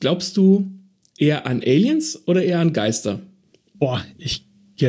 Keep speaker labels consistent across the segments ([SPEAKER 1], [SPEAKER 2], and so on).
[SPEAKER 1] Glaubst du eher an Aliens oder eher an Geister?
[SPEAKER 2] Boah, ich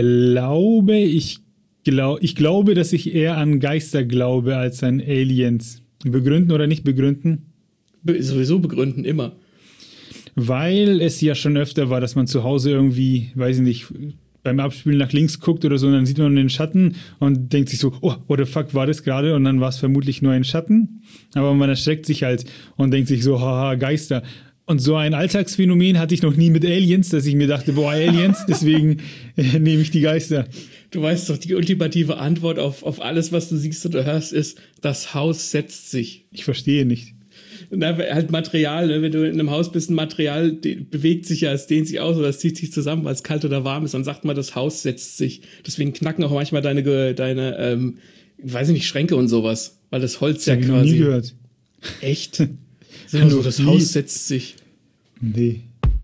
[SPEAKER 2] glaube, dass ich eher an Geister glaube als an Aliens. Begründen oder nicht begründen?
[SPEAKER 1] Sowieso begründen immer.
[SPEAKER 2] Weil es ja schon öfter war, dass man zu Hause irgendwie, weiß ich nicht, beim Abspielen nach links guckt oder so und dann sieht man den Schatten und denkt sich so, oh, what the fuck war das gerade? Und dann war es vermutlich nur ein Schatten. Aber man erschreckt sich halt und denkt sich so, haha, Geister. Und so ein Alltagsphänomen hatte ich noch nie mit Aliens, dass ich mir dachte, boah, Aliens, deswegen nehme ich die Geister.
[SPEAKER 1] Du weißt doch, die ultimative Antwort auf alles, was du siehst oder hörst, ist, das Haus setzt sich.
[SPEAKER 2] Ich verstehe nicht.
[SPEAKER 1] Na, halt Material, ne? Wenn du in einem Haus bist, ein Material bewegt sich ja, es dehnt sich aus oder es zieht sich zusammen, weil es kalt oder warm ist, dann sagt man, das Haus setzt sich. Deswegen knacken auch manchmal deine weiß ich nicht, Schränke und sowas, weil das Holz ja quasi...
[SPEAKER 2] Das habe ich noch nie gehört.
[SPEAKER 1] Echt? So, das Haus setzt sich.
[SPEAKER 2] Nee.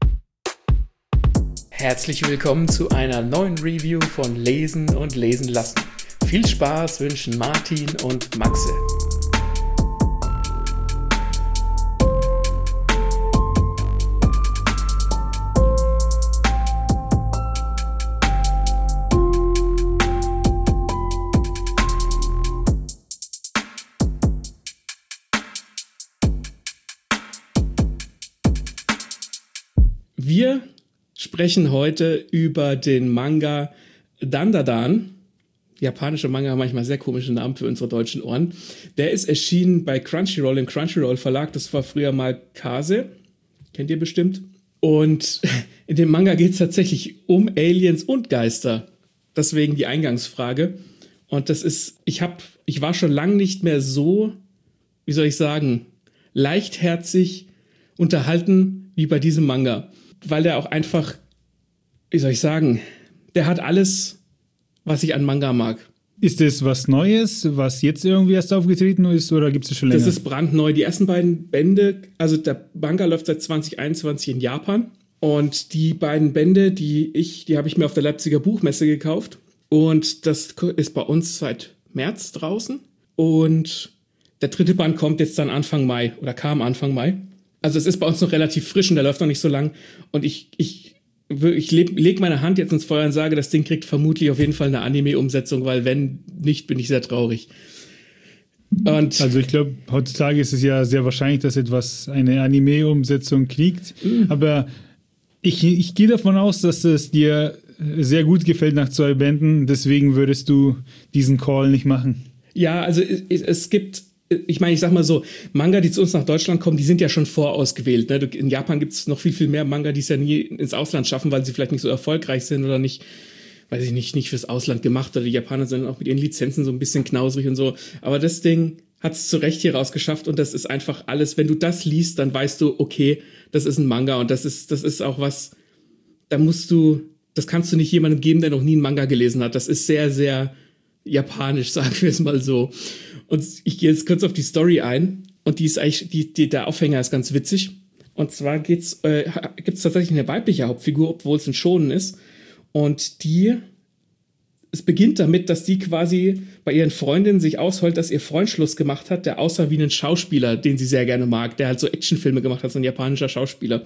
[SPEAKER 1] Herzlich willkommen zu einer neuen Review von Lesen und Lesen lassen. Viel Spaß wünschen Martin und Maxe. Wir sprechen heute über den Manga Dandadan. Japanische Manga haben manchmal sehr komische Namen für unsere deutschen Ohren. Der ist erschienen bei Crunchyroll, im Crunchyroll Verlag. Das war früher mal Kase. Kennt ihr bestimmt. Und in dem Manga geht es tatsächlich um Aliens und Geister. Deswegen die Eingangsfrage. Und das ist, ich war schon lange nicht mehr so, wie soll ich sagen, leichtherzig unterhalten wie bei diesem Manga. Weil der auch einfach, wie soll ich sagen, der hat alles, was ich an Manga mag.
[SPEAKER 2] Ist das was Neues, was jetzt irgendwie erst aufgetreten ist, oder gibt es schon länger?
[SPEAKER 1] Das ist brandneu. Die ersten beiden Bände, also der Manga läuft seit 2021 in Japan. Und die beiden Bände, die habe ich mir auf der Leipziger Buchmesse gekauft. Und das ist bei uns seit März draußen. Und der dritte Band kommt jetzt dann Anfang Mai oder kam Anfang Mai. Also es ist bei uns noch relativ frisch und der läuft noch nicht so lang. Und ich leg meine Hand jetzt ins Feuer und sage, das Ding kriegt vermutlich auf jeden Fall eine Anime-Umsetzung, weil wenn nicht, bin ich sehr traurig. Und
[SPEAKER 2] also ich glaube, heutzutage ist es ja sehr wahrscheinlich, dass etwas eine Anime-Umsetzung kriegt. Aber ich gehe davon aus, dass es dir sehr gut gefällt nach 2 Bänden. Deswegen würdest du diesen Call nicht machen.
[SPEAKER 1] Ja, also es gibt... Ich meine, ich sag mal so, Manga, die zu uns nach Deutschland kommen, die sind ja schon vorausgewählt. Ne? In Japan gibt es noch viel, viel mehr Manga, die es ja nie ins Ausland schaffen, weil sie vielleicht nicht so erfolgreich sind oder nicht, weiß ich nicht fürs Ausland gemacht. Oder die Japaner sind auch mit ihren Lizenzen so ein bisschen knausrig und so. Aber das Ding hat es zu Recht hier rausgeschafft und das ist einfach alles. Wenn du das liest, dann weißt du, okay, das ist ein Manga und das ist auch was, das kannst du nicht jemandem geben, der noch nie einen Manga gelesen hat. Das ist sehr, sehr japanisch, sagen wir es mal so. Und ich gehe jetzt kurz auf die Story ein. Und die ist eigentlich, der Aufhänger ist ganz witzig. Und zwar gibt's tatsächlich eine weibliche Hauptfigur, obwohl es ein Shonen ist. Und es beginnt damit, dass die quasi bei ihren Freundinnen sich ausheult, dass ihr Freund Schluss gemacht hat, der aussah wie ein Schauspieler, den sie sehr gerne mag, der halt so Actionfilme gemacht hat, so ein japanischer Schauspieler.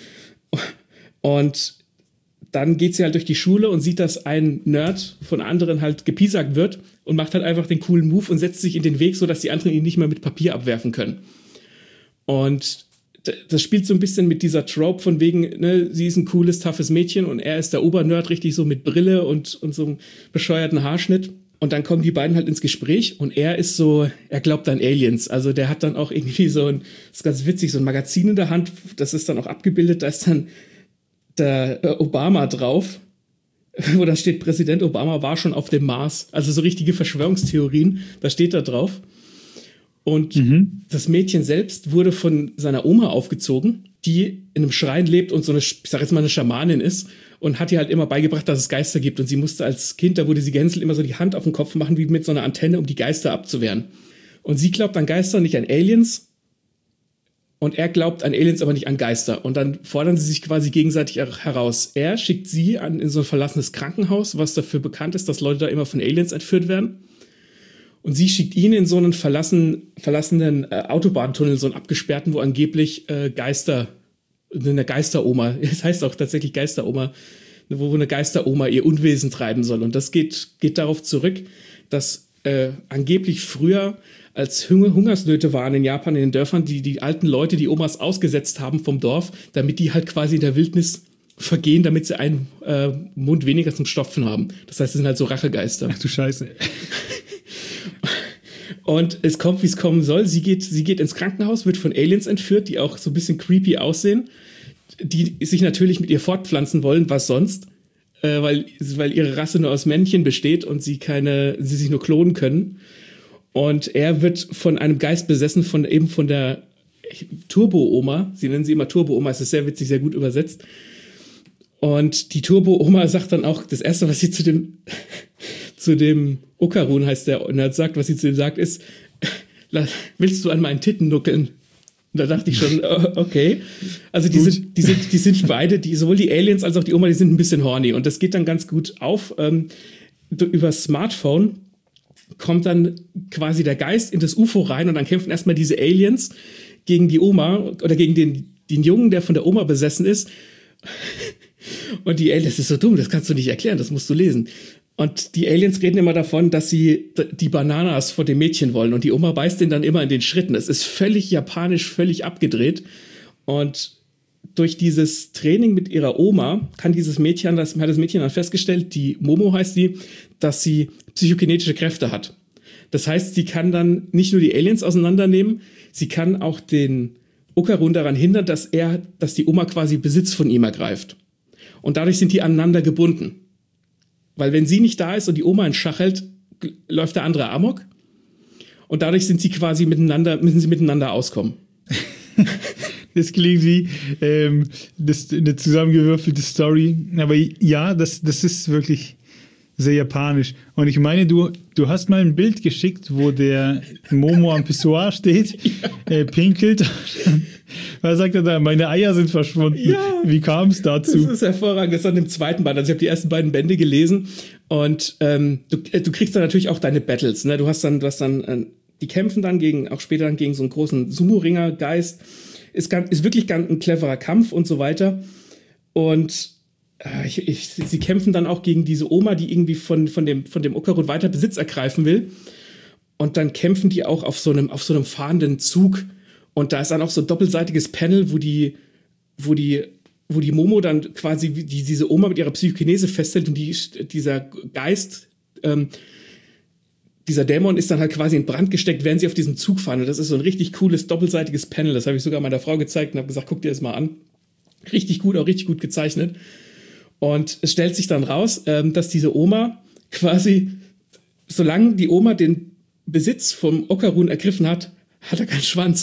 [SPEAKER 1] Und dann geht sie halt durch die Schule und sieht, dass ein Nerd von anderen halt gepiesackt wird und macht halt einfach den coolen Move und setzt sich in den Weg, sodass die anderen ihn nicht mehr mit Papier abwerfen können. Und das spielt so ein bisschen mit dieser Trope von wegen, ne, sie ist ein cooles, toughes Mädchen und er ist der Obernerd, richtig so mit Brille und so einem bescheuerten Haarschnitt. Und dann kommen die beiden halt ins Gespräch und er glaubt an Aliens. Also der hat dann auch irgendwie das ist ganz witzig, so ein Magazin in der Hand, das ist dann auch abgebildet, da ist dann der Obama drauf, wo da steht, Präsident Obama war schon auf dem Mars. Also so richtige Verschwörungstheorien, da steht da drauf. Und das Mädchen selbst wurde von seiner Oma aufgezogen, die in einem Schrein lebt und so eine, ich sag jetzt mal, eine Schamanin ist und hat ihr halt immer beigebracht, dass es Geister gibt. Und sie musste als Kind, da wurde sie gehänselt, immer so die Hand auf den Kopf machen, wie mit so einer Antenne, um die Geister abzuwehren. Und sie glaubt an Geister, nicht an Aliens. Und er glaubt an Aliens, aber nicht an Geister. Und dann fordern sie sich quasi gegenseitig heraus. Er schickt sie in so ein verlassenes Krankenhaus, was dafür bekannt ist, dass Leute da immer von Aliens entführt werden. Und sie schickt ihn in so einen verlassenen Autobahntunnel, so einen abgesperrten, wo angeblich Geister eine Geisteroma, es heißt auch tatsächlich Geisteroma, wo eine Geisteroma ihr Unwesen treiben soll. Und das geht darauf zurück, dass angeblich früher, als Hungersnöte waren in Japan, in den Dörfern, die alten Leute, die Omas ausgesetzt haben vom Dorf, damit die halt quasi in der Wildnis vergehen, damit sie einen Mund weniger zum Stopfen haben. Das heißt, es sind halt so Rachegeister.
[SPEAKER 2] Ach du Scheiße.
[SPEAKER 1] Und es kommt, wie es kommen soll. Sie geht ins Krankenhaus, wird von Aliens entführt, die auch so ein bisschen creepy aussehen, die sich natürlich mit ihr fortpflanzen wollen, was sonst, weil ihre Rasse nur aus Männchen besteht und sie sich nur klonen können. Und er wird von einem Geist besessen, von der Turbo-Oma. Sie nennen sie immer Turbo-Oma, es ist sehr witzig, sehr gut übersetzt. Und die Turbo-Oma sagt dann auch, das Erste, was sie zu dem Okarun, heißt der Nerd, sagt, was sie zu ihm sagt, ist, willst du an meinen Titten nuckeln? Und da dachte ich schon, okay. Also die sind beide, sowohl die Aliens als auch die Oma, die sind ein bisschen horny. Und das geht dann ganz gut auf. Über Smartphone kommt dann quasi der Geist in das UFO rein und dann kämpfen erstmal diese Aliens gegen die Oma oder gegen den Jungen, der von der Oma besessen ist. Und die Aliens, das ist so dumm, das kannst du nicht erklären, das musst du lesen. Und die Aliens reden immer davon, dass sie die Bananas vor dem Mädchen wollen. Und die Oma beißt den dann immer in den Schritten. Das ist völlig japanisch, völlig abgedreht. Und durch dieses Training mit ihrer Oma hat das Mädchen dann festgestellt, die Momo heißt die, dass sie psychokinetische Kräfte hat. Das heißt, sie kann dann nicht nur die Aliens auseinandernehmen, sie kann auch den Okarun daran hindern, dass die Oma quasi Besitz von ihm ergreift. Und dadurch sind die aneinander gebunden. Weil wenn sie nicht da ist und die Oma in Schach hält, läuft der andere amok. Und dadurch sind sie quasi müssen sie miteinander auskommen.
[SPEAKER 2] Das klingt wie eine zusammengewürfelte Story. Aber ja, das ist wirklich sehr japanisch. Und ich meine, du hast mal ein Bild geschickt, wo der Momo am Pissoir steht, pinkelt. Was sagt er da? Meine Eier sind verschwunden. Ja, wie kam es dazu?
[SPEAKER 1] Das ist hervorragend. Das ist an dem zweiten Band. Also ich habe die ersten beiden Bände gelesen. Und du kriegst dann natürlich auch deine Battles. Ne? Du hast dann die kämpfen dann auch später dann gegen so einen großen Sumo-Ringer-Geist. Ist wirklich ein cleverer Kampf und so weiter. Und sie kämpfen dann auch gegen diese Oma, die irgendwie von dem Okarun weiter Besitz ergreifen will. Und dann kämpfen die auch auf so einem fahrenden Zug. Und da ist dann auch so ein doppelseitiges Panel, wo die Momo dann quasi diese Oma mit ihrer Psychokinese festhält und dieser Geist, dieser Dämon ist dann halt quasi in Brand gesteckt, während sie auf diesem Zug fahren. Und das ist so ein richtig cooles doppelseitiges Panel. Das habe ich sogar meiner Frau gezeigt und habe gesagt, guck dir das mal an. Richtig gut, auch richtig gut gezeichnet. Und es stellt sich dann raus, dass diese Oma quasi, solange die Oma den Besitz vom Okarun ergriffen hat, hat er keinen Schwanz.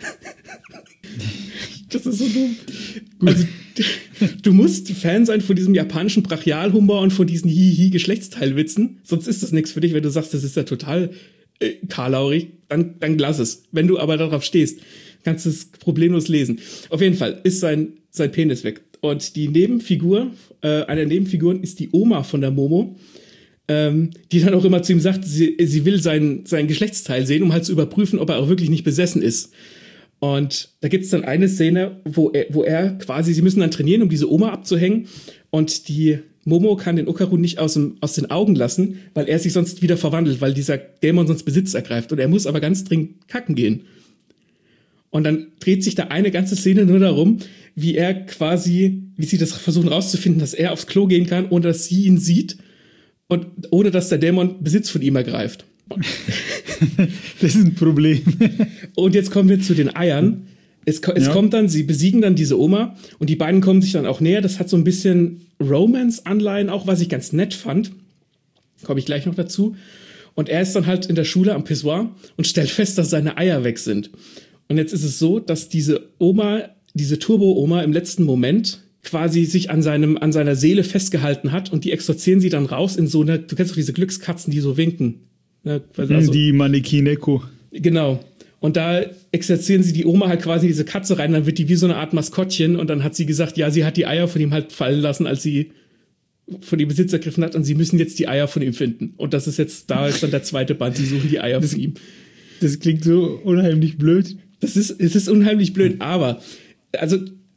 [SPEAKER 1] Das ist so dumm. Also, du musst Fan sein von diesem japanischen Brachialhumor und von diesen Hihi-Geschlechtsteilwitzen. Sonst ist das nichts für dich, wenn du sagst, das ist ja total karlaurig. Dann lass es. Wenn du aber darauf stehst, kannst du es problemlos lesen. Auf jeden Fall ist sein Penis weg. Und die Nebenfigur, eine der Nebenfiguren ist die Oma von der Momo, die dann auch immer zu ihm sagt, sie will sein Geschlechtsteil sehen, um halt zu überprüfen, ob er auch wirklich nicht besessen ist. Und da gibt es dann eine Szene, wo er quasi, sie müssen dann trainieren, um diese Oma abzuhängen. Und die Momo kann den Okarun nicht aus den Augen lassen, weil er sich sonst wieder verwandelt, weil dieser Dämon sonst Besitz ergreift. Und er muss aber ganz dringend kacken gehen. Und dann dreht sich da eine ganze Szene nur darum, wie sie das versuchen rauszufinden, dass er aufs Klo gehen kann, ohne dass sie ihn sieht und ohne dass der Dämon Besitz von ihm ergreift.
[SPEAKER 2] Das ist ein Problem.
[SPEAKER 1] Und jetzt kommen wir zu den Eiern. Es kommt dann, sie besiegen dann diese Oma und die beiden kommen sich dann auch näher. Das hat so ein bisschen Romance-Anleihen auch, was ich ganz nett fand. Komme ich gleich noch dazu. Und er ist dann halt in der Schule am Pissoir und stellt fest, dass seine Eier weg sind. Und jetzt ist es so, dass diese Turbo-Oma im letzten Moment quasi sich an seiner Seele festgehalten hat und die exorzieren sie dann raus in so eine, du kennst doch diese Glückskatzen, die so winken. Ne? Also,
[SPEAKER 2] die Manekineko.
[SPEAKER 1] Genau. Und da exerzieren sie die Oma halt quasi in diese Katze rein, dann wird die wie so eine Art Maskottchen und dann hat sie gesagt, ja, sie hat die Eier von ihm halt fallen lassen, als sie von ihm Besitz ergriffen hat und sie müssen jetzt die Eier von ihm finden. Und das ist jetzt, da ist dann der zweite Band, sie suchen die Eier von ihm. Das
[SPEAKER 2] klingt so unheimlich blöd.
[SPEAKER 1] Es ist unheimlich blöd, aber also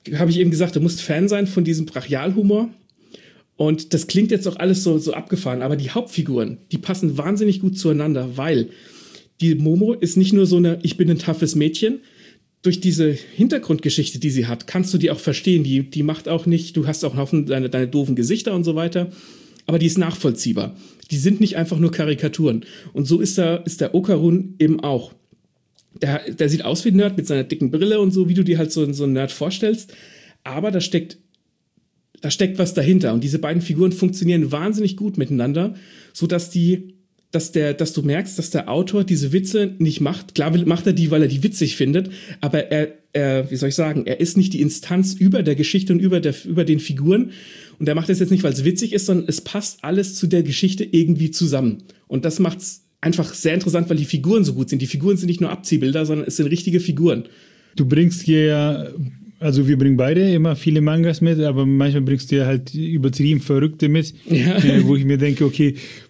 [SPEAKER 1] habe ich eben gesagt, du musst Fan sein von diesem Brachialhumor. Und das klingt jetzt auch alles so abgefahren, aber die Hauptfiguren, die passen wahnsinnig gut zueinander, weil die Momo ist nicht nur so eine, ich bin ein toughes Mädchen. Durch diese Hintergrundgeschichte, die sie hat, kannst du die auch verstehen. Die macht auch nicht, du hast auch einen Haufen deine doofen Gesichter und so weiter, aber die ist nachvollziehbar. Die sind nicht einfach nur Karikaturen. Und so ist der Okarun eben auch. Der sieht aus wie ein Nerd mit seiner dicken Brille und so, wie du dir halt so einen Nerd vorstellst. Aber da steckt was dahinter. Und diese beiden Figuren funktionieren wahnsinnig gut miteinander, sodass dass du merkst, dass der Autor diese Witze nicht macht. Klar macht er die, weil er die witzig findet, aber er ist nicht die Instanz über der Geschichte und über den Figuren. Und er macht das jetzt nicht, weil es witzig ist, sondern es passt alles zu der Geschichte irgendwie zusammen. Und das macht's einfach sehr interessant, weil die Figuren so gut sind. Die Figuren sind nicht nur Abziehbilder, sondern es sind richtige Figuren.
[SPEAKER 2] Du bringst hier ja, also wir bringen beide immer viele Mangas mit, aber manchmal bringst du ja halt übertrieben Verrückte mit, ja. Wo ich mir denke, okay,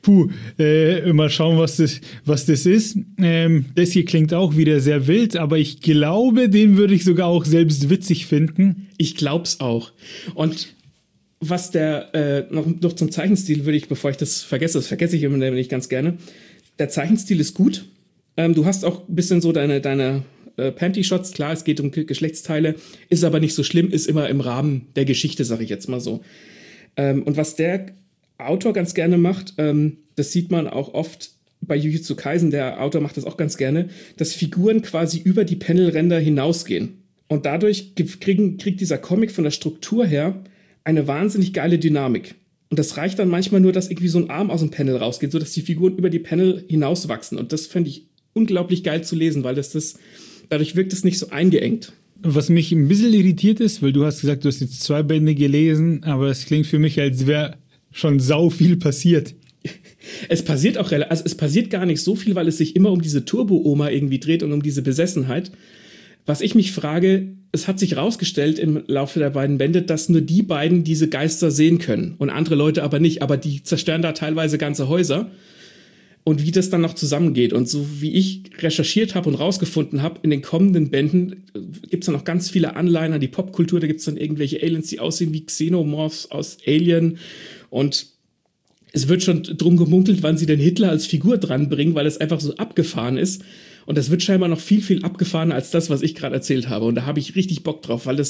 [SPEAKER 2] mal schauen, was das ist. Das hier klingt auch wieder sehr wild, aber ich glaube, den würde ich sogar auch selbst witzig finden.
[SPEAKER 1] Ich glaub's auch. Und was noch zum Zeichenstil würde ich, bevor ich das vergesse ich immer nicht ganz gerne. Der Zeichenstil ist gut. Du hast auch ein bisschen so deine Panty-Shots, klar, es geht um Geschlechtsteile, ist aber nicht so schlimm, ist immer im Rahmen der Geschichte, sag ich jetzt mal so. Und was der Autor ganz gerne macht, das sieht man auch oft bei Jujutsu Kaisen, der Autor macht das auch ganz gerne, dass Figuren quasi über die Panelränder hinausgehen. Und dadurch kriegt dieser Comic von der Struktur her eine wahnsinnig geile Dynamik. Und das reicht dann manchmal nur, dass irgendwie so ein Arm aus dem Panel rausgeht, sodass die Figuren über die Panel hinauswachsen. Und das fände ich unglaublich geil zu lesen, weil dadurch wirkt es nicht so eingeengt.
[SPEAKER 2] Was mich ein bisschen irritiert ist, weil du hast gesagt, du hast jetzt 2 Bände gelesen, aber es klingt für mich, als wäre schon sau viel passiert.
[SPEAKER 1] Es passiert auch es passiert gar nicht so viel, weil es sich immer um diese Turbo-Oma irgendwie dreht und um diese Besessenheit. Was ich mich frage, es hat sich rausgestellt im Laufe der beiden Bände, dass nur die beiden diese Geister sehen können und andere Leute aber nicht. Aber die zerstören da teilweise ganze Häuser. Und wie das dann noch zusammengeht. Und so wie ich recherchiert habe und rausgefunden habe, in den kommenden Bänden gibt es dann noch ganz viele Anleihen an die Popkultur. Da gibt es dann irgendwelche Aliens, die aussehen wie Xenomorphs aus Alien. Und es wird schon drum gemunkelt, wann sie den Hitler als Figur dranbringen, weil es einfach so abgefahren ist. Und das wird scheinbar noch viel, viel abgefahrener als das, was ich gerade erzählt habe. Und da habe ich richtig Bock drauf, weil das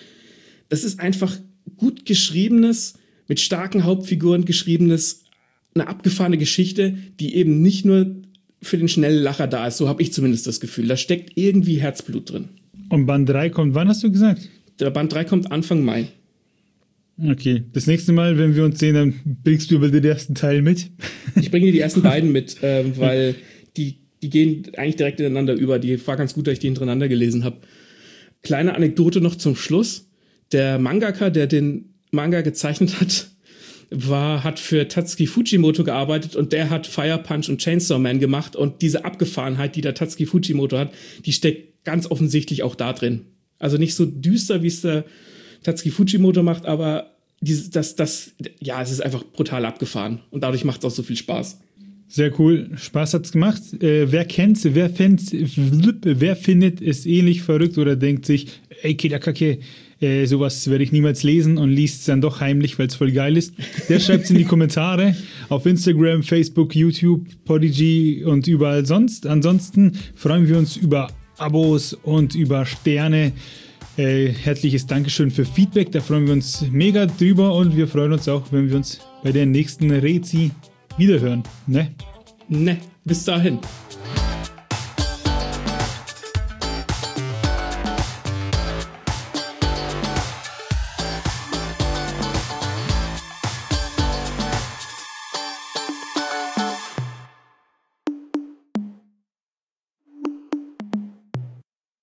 [SPEAKER 1] ist einfach gut geschriebenes, mit starken Hauptfiguren geschriebenes, eine abgefahrene Geschichte, die eben nicht nur für den schnellen Lacher da ist. So habe ich zumindest das Gefühl. Da steckt irgendwie Herzblut drin.
[SPEAKER 2] Und Band 3 kommt, wann hast du gesagt?
[SPEAKER 1] Der Band 3 kommt Anfang Mai.
[SPEAKER 2] Okay, das nächste Mal, wenn wir uns sehen, dann bringst du über den ersten Teil mit.
[SPEAKER 1] Ich bringe dir die ersten beiden mit, weil die gehen eigentlich direkt ineinander über. Die war ganz gut, dass ich die hintereinander gelesen habe. Kleine Anekdote noch zum Schluss. Der Mangaka, der den Manga gezeichnet hat für Tatsuki Fujimoto gearbeitet und der hat Fire Punch und Chainsaw Man gemacht und diese Abgefahrenheit, die der Tatsuki Fujimoto hat, die steckt ganz offensichtlich auch da drin. Also nicht so düster, wie es der Tatsuki Fujimoto macht, aber es ist einfach brutal abgefahren und dadurch macht es auch so viel Spaß.
[SPEAKER 2] Sehr cool, Spaß hat's gemacht. Wer findet es ähnlich verrückt oder denkt sich, ey, Kidakake, sowas werde ich niemals lesen und liest es dann doch heimlich, weil es voll geil ist. Der schreibt es in die Kommentare auf Instagram, Facebook, YouTube, Podigy und überall sonst. Ansonsten freuen wir uns über Abos und über Sterne. Herzliches Dankeschön für Feedback, da freuen wir uns mega drüber und wir freuen uns auch, wenn wir uns bei der nächsten Rezi wiederhören. Ne?
[SPEAKER 1] Ne, bis dahin.